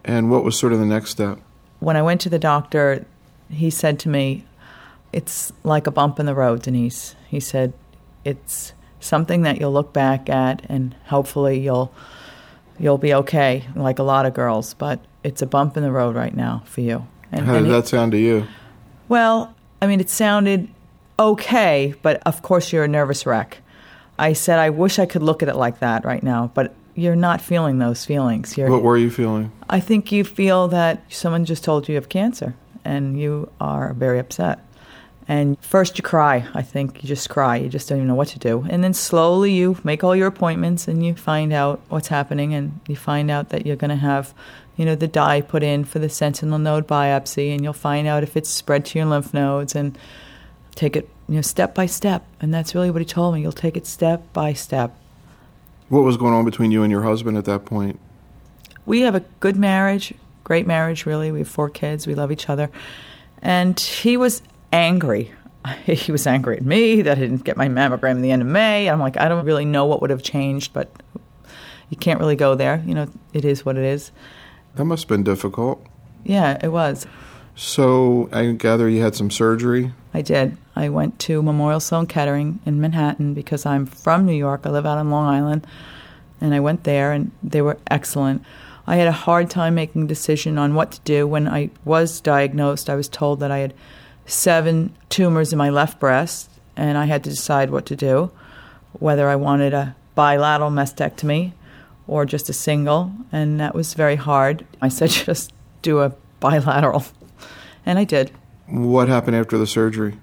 And what was sort of the next step? When I went to the doctor, he said to me, "It's like a bump in the road, Denise." He said, "It's something that you'll look back at and hopefully you'll be okay, like a lot of girls, but it's a bump in the road right now for you." How did that sound to you? Well, I mean, it sounded okay, but of course you're a nervous wreck. I said, I wish I could look at it like that right now, but you're not feeling those feelings. What were you feeling? I think you feel that someone just told you you have cancer, and you are very upset. And first you cry. I think you just cry. You just don't even know what to do. And then slowly you make all your appointments, and you find out what's happening, and you find out that you're going to have, the dye put in for the sentinel node biopsy, and you'll find out if it's spread to your lymph nodes, and take it, step by step. And that's really what he told me. You'll take it step by step. What was going on between you and your husband at that point? We have a good marriage, great marriage, really. We have 4 kids. We love each other. And he was angry. He was angry at me that I didn't get my mammogram in the end of May. I'm like, I don't really know what would have changed, but you can't really go there. It is what it is. That must have been difficult. Yeah, it was. So I gather you had some surgery? I did. I went to Memorial Sloan Kettering in Manhattan because I'm from New York. I live out on Long Island. And I went there, and they were excellent. I had a hard time making a decision on what to do. When I was diagnosed, I was told that I had 7 tumors in my left breast, and I had to decide what to do, whether I wanted a bilateral mastectomy or just a single, and that was very hard. I said, just do a bilateral, and I did. What happened after the surgery?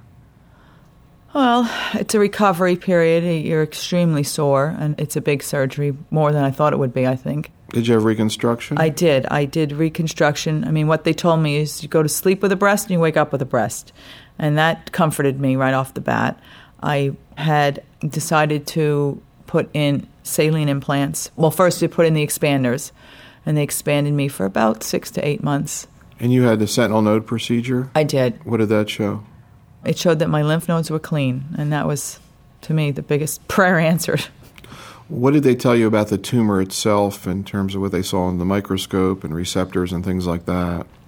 Well, it's a recovery period. You're extremely sore, and it's a big surgery, more than I thought it would be, I think. Did you have reconstruction? I did. I did reconstruction. I mean, what they told me is you go to sleep with a breast and you wake up with a breast. And that comforted me right off the bat. I had decided to put in saline implants. Well, first they put in the expanders, and they expanded me for about 6 to 8 months. And you had the sentinel node procedure? I did. What did that show? It showed that my lymph nodes were clean, and that was, to me, the biggest prayer answered. What did they tell you about the tumor itself in terms of what they saw in the microscope and receptors and things like that?